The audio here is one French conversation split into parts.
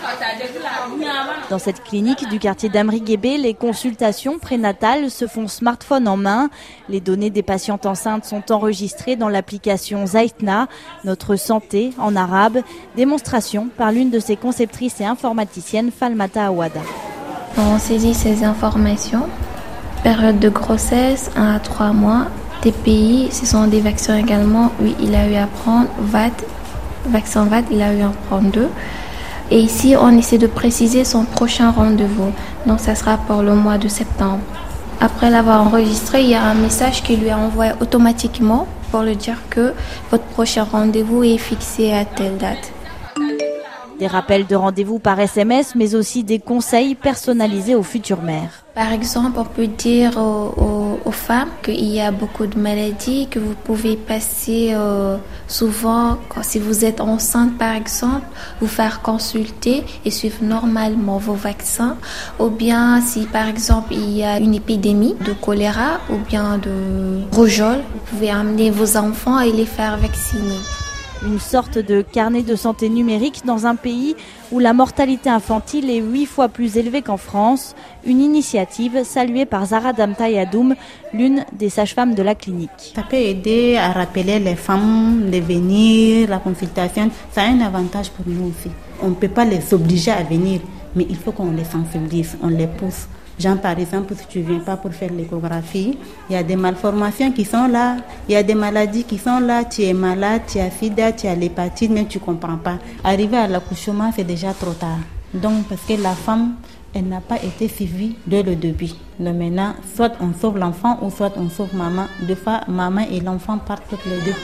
Dans cette clinique du quartier d'Amri-Guébé, les consultations prénatales se font smartphone en main. Les données des patientes enceintes sont enregistrées dans l'application Zaitna, Notre Santé en arabe, démonstration par l'une de ses conceptrices et informaticiennes, Falmata Awada. On saisit ces informations, période de grossesse, 1 à 3 mois, TPI, ce sont des vaccins également, oui, il a eu à prendre, vaccin VAT, il a eu à prendre 2. Et ici, on essaie de préciser son prochain rendez-vous. Donc, ça sera pour le mois de septembre. Après l'avoir enregistré, il y a un message qui lui est envoyé automatiquement pour lui dire que votre prochain rendez-vous est fixé à telle date. Des rappels de rendez-vous par SMS, mais aussi des conseils personnalisés aux futures mères. Par exemple, on peut dire aux femmes qu'il y a beaucoup de maladies, que vous pouvez passer souvent, si vous êtes enceinte par exemple, vous faire consulter et suivre normalement vos vaccins. Ou bien si par exemple il y a une épidémie de choléra ou bien de rougeole, vous pouvez amener vos enfants et les faire vacciner. Une sorte de carnet de santé numérique dans un pays où la mortalité infantile est 8 fois plus élevée qu'en France. Une initiative saluée par Zahra Damtayadoum, l'une des sages-femmes de la clinique. Ça peut aider à rappeler les femmes de venir, la consultation. Ça a un avantage pour nous aussi. On ne peut pas les obliger à venir, mais il faut qu'on les sensibilise, on les pousse. Genre, par exemple, si tu ne viens pas pour faire l'échographie, il y a des malformations qui sont là, il y a des maladies qui sont là, tu es malade, tu as sida, tu as l'hépatite, mais tu ne comprends pas. Arriver à l'accouchement, c'est déjà trop tard. Donc, parce que la femme, elle n'a pas été suivie dès le début. Donc maintenant, soit on sauve l'enfant ou soit on sauve maman. Deux fois, maman et l'enfant partent toutes les deux.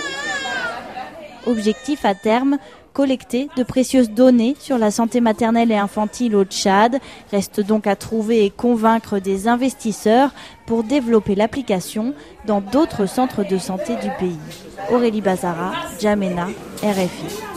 Objectif à terme, collecter de précieuses données sur la santé maternelle et infantile au Tchad. Reste donc à trouver et convaincre des investisseurs pour développer l'application dans d'autres centres de santé du pays. Aurélie Bazara, Djamena, RFI.